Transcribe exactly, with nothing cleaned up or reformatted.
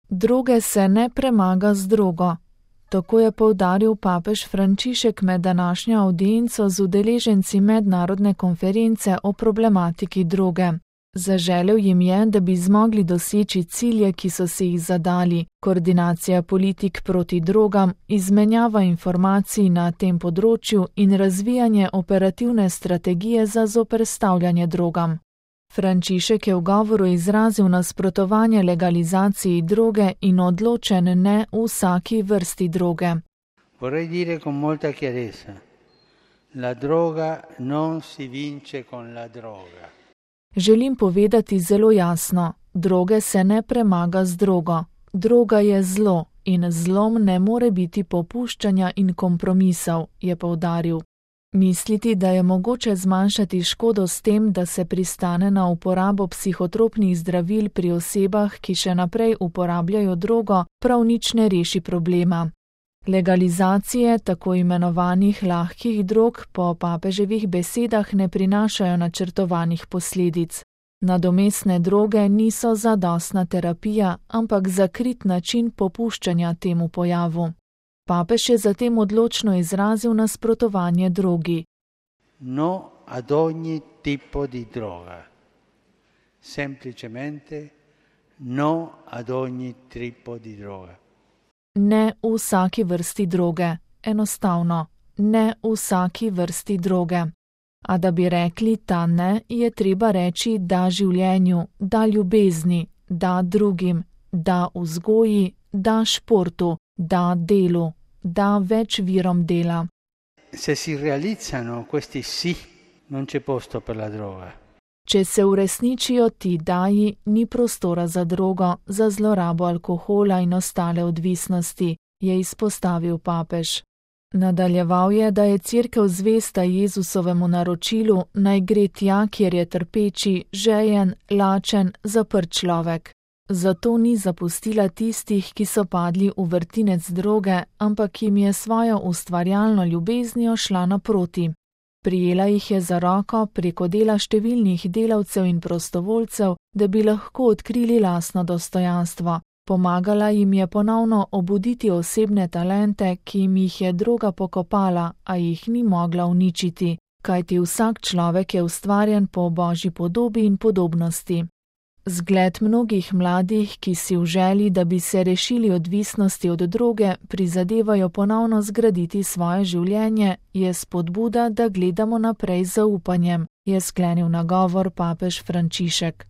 Droge se ne premaga z drogo. Tako je poudaril papež Frančišek med današnjo avdienco z udeleženci mednarodne konference o problematiki droge. Zaželel jim je, da bi zmogli doseči cilje, ki so si jih zadali, koordinacija politik proti drogam, izmenjava informacij na tem področju in razvijanje operativne strategije za zoperstavljanje drogam. Frančišek je v govoru izrazil nasprotovanje legalizaciji droge in odločen ne v vsaki vrsti droge. Vorrei dire con molta chiarezza, la droga non si vince con la droga. Želim povedati zelo jasno, droge se ne premaga z drogo. Droga je zlo in zlom ne more biti popuščanja in kompromisov, je poudaril. Misliti, da je mogoče zmanjšati škodo s tem, da se pristane na uporabo psihotropnih zdravil pri osebah, ki še naprej uporabljajo drogo, prav nič ne reši problema. Legalizacije tako imenovanih lahkih drog po papeževih besedah ne prinašajo načrtovanih posledic. Nadomestne droge niso zadostna terapija, ampak zakrit način popuščanja temu pojavu. Papež je zatem odločno izrazil nasprotovanje drogi. No ad ogni tipo di droga. Semplicemente no ad ogni tipo di droga. Ne v vsaki vrsti droge. Enostavno, ne v vsaki vrsti droge. A da bi rekli ta ne, je treba reči da življenju, da ljubezni, da drugim, da vzgoji, da športu, da delu, da več virom dela. Se si realizzano questi sì, non c'è posto per la droga. Če se uresničijo ti daji, ni prostora za drogo, za zlorabo alkohola in ostale odvisnosti, je izpostavil papež. Nadaljeval je, da je Cerkev zvesta Jezusovemu naročilu, naj gre tja, kjer je trpeči, žejen, lačen, zaprt človek. Zato ni zapustila tistih, ki so padli v vrtinec droge, ampak jim je svojo ustvarjalno ljubeznijo šla naproti. Prijela jih je za roko preko dela številnih delavcev in prostovoljcev, da bi lahko odkrili lastno dostojanstvo. Pomagala jim je ponovno obuditi osebne talente, ki jim jih je droga pokopala, a jih ni mogla uničiti, kajti vsak človek je ustvarjen po Božji podobi in podobnosti. Zgled mnogih mladih, ki si v želji, da bi se rešili odvisnosti od droge, prizadevajo ponovno zgraditi svoje življenje, je spodbuda, da gledamo naprej z zaupanjem, je sklenil nagovor papež Frančišek.